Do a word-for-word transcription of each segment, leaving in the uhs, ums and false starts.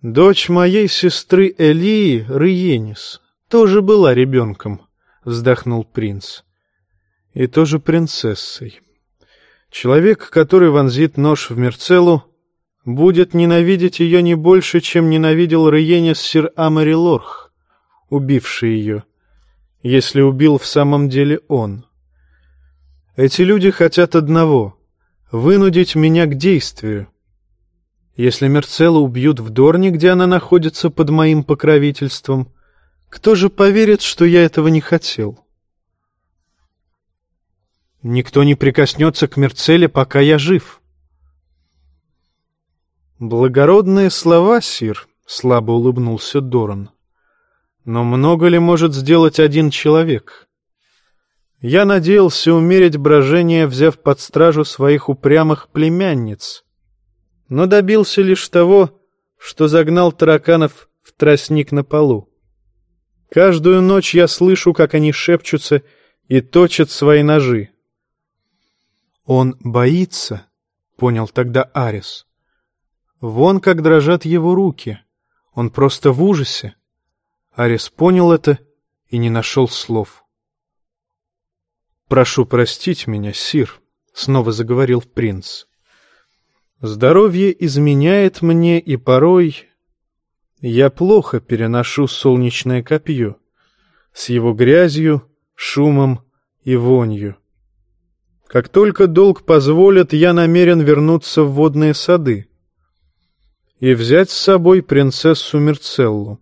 Дочь моей сестры Элии, Рыенис, тоже была ребенком, вздохнул принц. И тоже принцессой. Человек, который вонзит нож в Мирцеллу, будет ненавидеть ее не больше, чем ненавидел Рыенис сир Амари Лорх, убивший ее, если убил в самом деле он. Эти люди хотят одного — вынудить меня к действию. Если Мирцеллу убьют в Дорне, где она находится под моим покровительством, кто же поверит, что я этого не хотел? Никто не прикоснется к Мирцелле, пока я жив. Благородные слова, сир, — слабо улыбнулся Дорн. Но много ли может сделать один человек? Я надеялся умерить брожение, взяв под стражу своих упрямых племянниц, но добился лишь того, что загнал тараканов в тростник на полу. Каждую ночь я слышу, как они шепчутся и точат свои ножи. Он боится, — понял тогда Арис. Вон как дрожат его руки. Он просто в ужасе. Арис понял это и не нашел слов. «Прошу простить меня, сир», — снова заговорил принц. «Здоровье изменяет мне, и порой я плохо переношу солнечное копье с его грязью, шумом и вонью. Как только долг позволит, я намерен вернуться в водные сады и взять с собой принцессу Мирцеллу».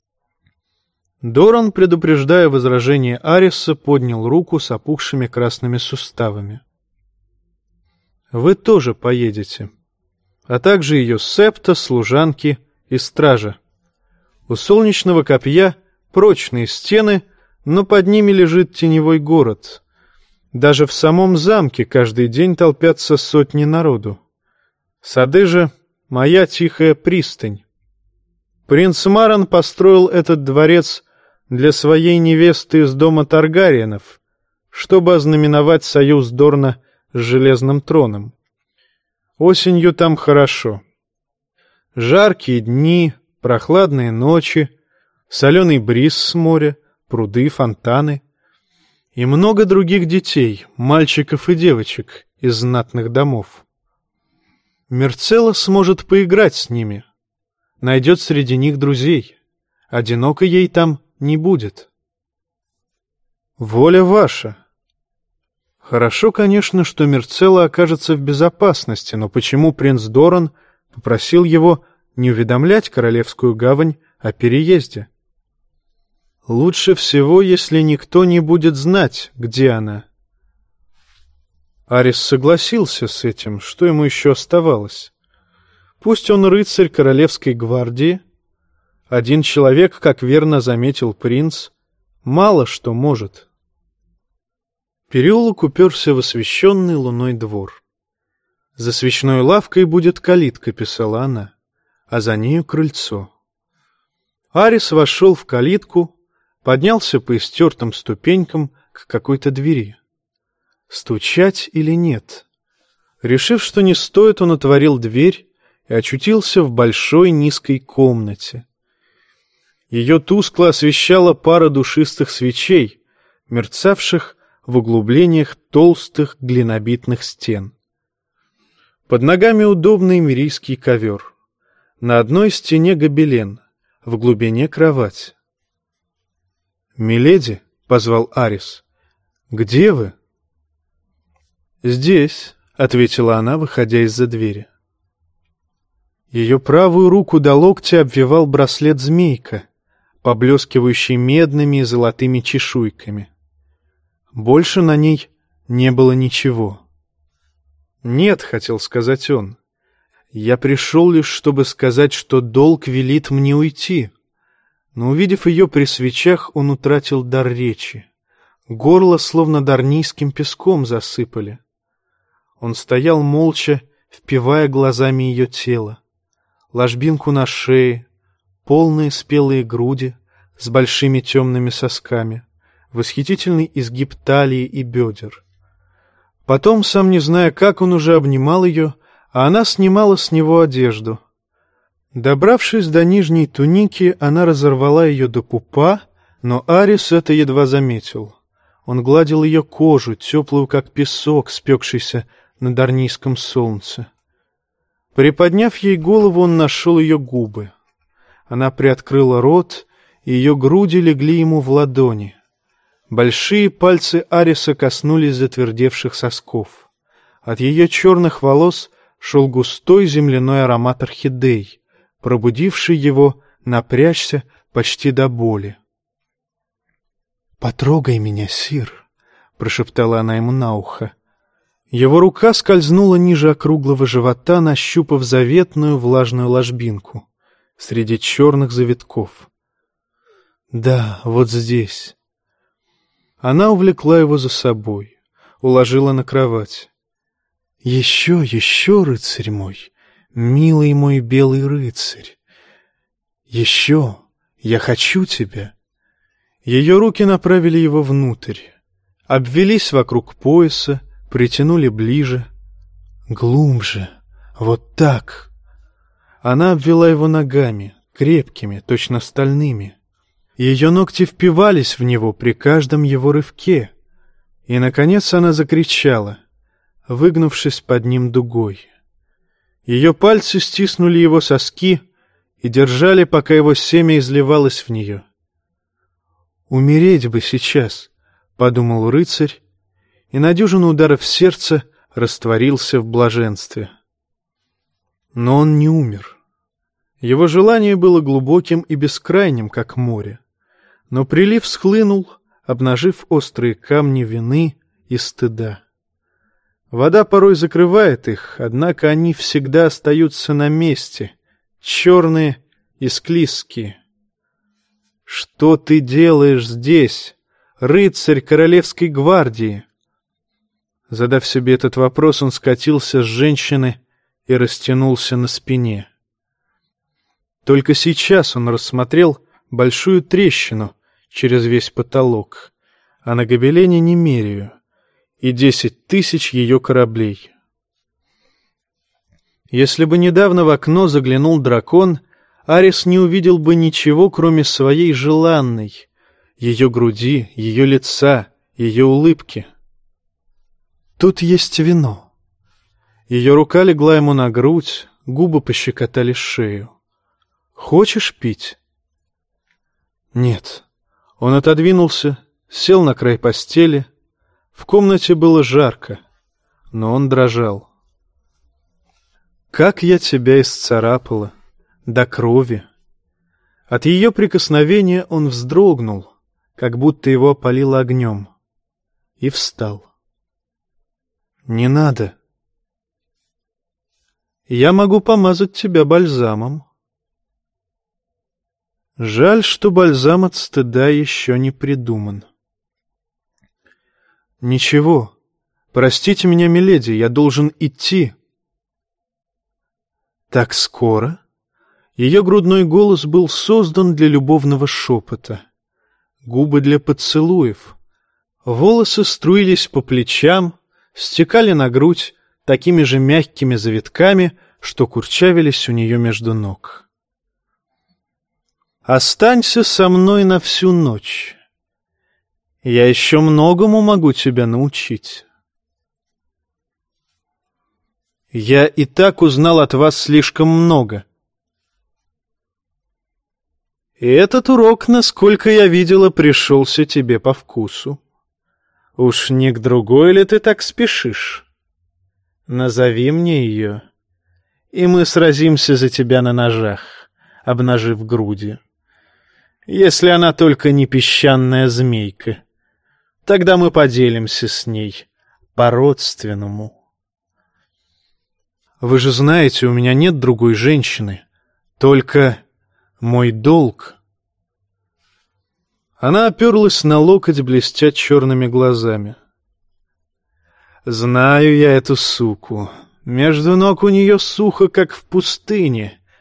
Доран, предупреждая возражение Ариса, поднял руку с опухшими красными суставами. «Вы тоже поедете, а также ее септа, служанки и стража. У солнечного копья прочные стены, но под ними лежит теневой город. Даже в самом замке каждый день толпятся сотни народу. Сады же — моя тихая пристань. Принц Маран построил этот дворец для своей невесты из дома Таргариенов, чтобы ознаменовать союз Дорна с Железным троном. Осенью там хорошо. Жаркие дни, прохладные ночи, соленый бриз с моря, пруды, фонтаны и много других детей, мальчиков и девочек из знатных домов. Мирцелла сможет поиграть с ними, найдет среди них друзей. Одиноко ей там не будет. Воля ваша. Хорошо, конечно, что Мирцелла окажется в безопасности, но почему принц Доран попросил его не уведомлять Королевскую гавань о переезде? Лучше всего, если никто не будет знать, где она. Арис согласился с этим, что ему еще оставалось. Пусть он рыцарь Королевской гвардии, один человек, как верно заметил принц, мало что может. Переулок уперся в освещенный луной двор. За свечной лавкой будет калитка, писала она, а за нею крыльцо. Арис вошел в калитку, поднялся по истертым ступенькам к какой-то двери. Стучать или нет? Решив, что не стоит, он отворил дверь и очутился в большой низкой комнате. Ее тускло освещала пара душистых свечей, мерцавших в углублениях толстых глинобитных стен. Под ногами удобный мирийский ковер. На одной стене гобелен, в глубине кровать. «Миледи», — позвал Арис, — «где вы?» «Здесь», — ответила она, выходя из-за двери. Ее правую руку до локтя обвивал браслет-змейка, поблескивающий медными и золотыми чешуйками. Больше на ней не было ничего. «Нет», — хотел сказать он, — «я пришел лишь, чтобы сказать, что долг велит мне уйти». Но, увидев ее при свечах, он утратил дар речи. Горло словно дарнийским песком засыпали. Он стоял молча, впивая глазами ее тело. Ложбинку на шее, полные спелые груди с большими темными сосками, восхитительный изгиб талии и бедер. Потом, сам не зная как, он уже обнимал ее, а она снимала с него одежду. Добравшись до нижней туники, она разорвала ее до пупа, но Арис это едва заметил. Он гладил ее кожу, теплую, как песок, спекшийся на дарнийском солнце. Приподняв ей голову, он нашел ее губы. Она приоткрыла рот, и ее груди легли ему в ладони. Большие пальцы Ариса коснулись затвердевших сосков. От ее черных волос шел густой земляной аромат орхидей, пробудивший его напрячься почти до боли. «Потрогай меня, сир», — прошептала она ему на ухо. Его рука скользнула ниже округлого живота, нащупав заветную влажную ложбинку среди черных завитков. «Да, вот здесь». Она увлекла его за собой, уложила на кровать. «Еще, еще, рыцарь мой, милый мой белый рыцарь! Еще, я хочу тебя!» Ее руки направили его внутрь, обвелись вокруг пояса, притянули ближе. Глубже, вот так. Она обвела его ногами, крепкими, точно стальными. Ее ногти впивались в него при каждом его рывке. И, наконец, она закричала, выгнувшись под ним дугой. Ее пальцы стиснули его соски и держали, пока его семя изливалось в нее. «Умереть бы сейчас», — подумал рыцарь, и на дюжину ударов сердца растворился в блаженстве. Но он не умер. Его желание было глубоким и бескрайним, как море, но прилив схлынул, обнажив острые камни вины и стыда. Вода порой закрывает их, однако они всегда остаются на месте, черные и склизкие. «Что ты делаешь здесь, рыцарь королевской гвардии?» Задав себе этот вопрос, он скатился с женщины и растянулся на спине. Только сейчас он рассмотрел большую трещину через весь потолок, а на гобелене Немерию и десять тысяч ее кораблей. Если бы недавно в окно заглянул дракон, Арис не увидел бы ничего, кроме своей желанной, ее груди, ее лица, ее улыбки. «Тут есть вино». Ее рука легла ему на грудь, губы пощекотали шею. «Хочешь пить?» «Нет». Он отодвинулся, сел на край постели. В комнате было жарко, но он дрожал. «Как я тебя исцарапала! До крови!» От ее прикосновения он вздрогнул, как будто его опалило огнем, и встал. «Не надо. Я могу помазать тебя бальзамом». Жаль, что бальзам от стыда еще не придуман. «Ничего. Простите меня, миледи, я должен идти». «Так скоро?» Ее грудной голос был создан для любовного шепота, губы для поцелуев. Волосы струились по плечам, стекали на грудь такими же мягкими завитками, что курчавились у нее между ног. «Останься со мной на всю ночь. Я еще многому могу тебя научить. Я и так узнал от вас слишком много. И этот урок, насколько я видела, пришелся тебе по вкусу. Уж не к другой ли ты так спешишь? Назови мне ее, и мы сразимся за тебя на ножах, обнажив груди. Если она только не песчаная змейка, тогда мы поделимся с ней по-родственному. Вы же знаете, у меня нет другой женщины, только мой долг». Она оперлась на локоть, блестя черными глазами. «Знаю я эту суку. Между ног у нее сухо, как в пустыне,